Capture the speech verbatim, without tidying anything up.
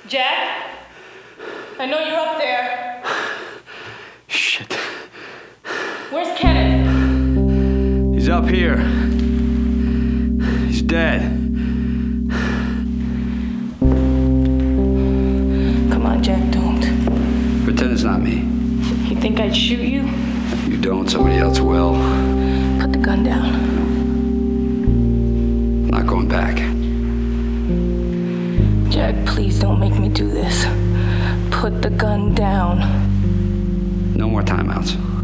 Jack? I know you're up there. Shit. Where's Kenneth? He's up here. He's dead. Come on, Jack, don't. Pretend it's not me. You think I'd shoot you? You don't, somebody else will. Put the gun down. I'm not going back. Jack, please don't make me do this. Put the gun down. No more timeouts.